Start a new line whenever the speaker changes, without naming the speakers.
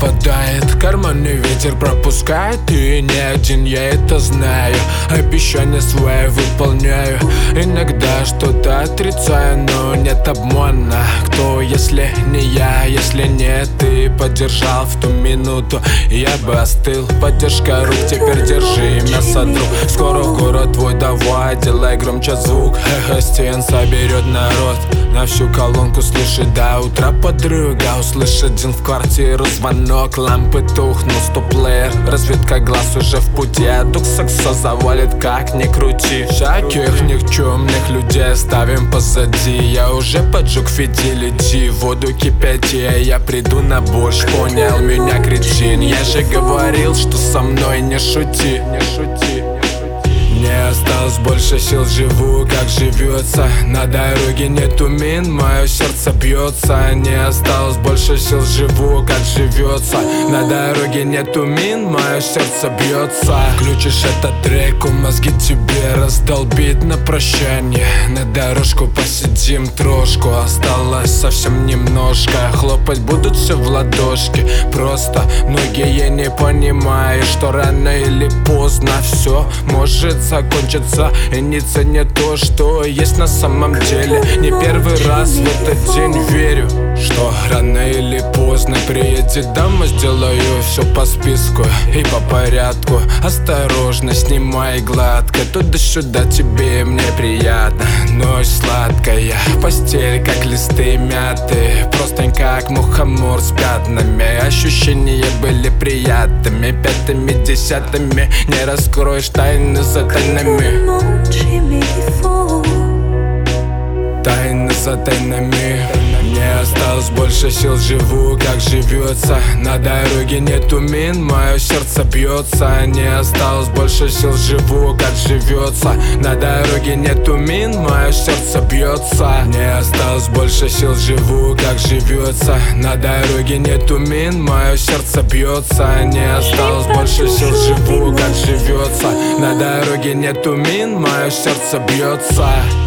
нападает, карманный ветер пропускает. И не один, я это знаю, обещания свои выполняю. Иногда что-то отрицаю, но нет обмана. Кто, если не я, если не ты поддержал в ту минуту, я бы остыл. Поддержка рук, теперь держи мясо, друг. Скоро в город твой, давай, делай громче звук. Эхо стен соберет народ, на всю колонку слышит до утра подруга. Услышь один в квартиру звонок, лампы тухнут, стоп-плеер, разведка глаз уже в пути, а дух саксо завалит, как ни крути. Всяких никчемных людей оставим позади. Я уже поджег фиделити, воду кипяти, а я приду на борщ. Понял меня, кретин, я же говорил, что со мной не шути. Не осталось больше сил, живу как живется. На дороге нету мин, мое сердце бьется. Не осталось больше сил, живу как живется. На дороге нету мин, мое сердце бьется. Включишь этот трек, мозги тебе раздолбит на прощание. На дорожку посидим трошку, осталось совсем немножко. Хлопать будут все в ладошки, просто многие не понимают, что рано или поздно все может закончится и не ценят то, что есть на самом деле. Не первый раз в этот день верю, что рано или поздно приедет дама, сделаю все по списку и по порядку. Осторожно, снимай гладко, туда-сюда тебе и мне приятно. Ночь сладкая, постель как листы мяты, простынь как мухомор с пятнами. Ощущения были приятными, пятыми, десятыми. Не раскроешь тайны за тайнами. Тайны за тайнами. Не осталось больше сил, живу как живется. На дороге нету мин, мое сердце бьется. Не осталось больше сил, живу как живется. На дороге нету мин, мое сердце бьется. Не осталось больше сил, живу как живется. На дороге нету мин, мое сердце бьется. Не осталось больше сил, живу как живется. На дороге нету мин, мое сердце бьется.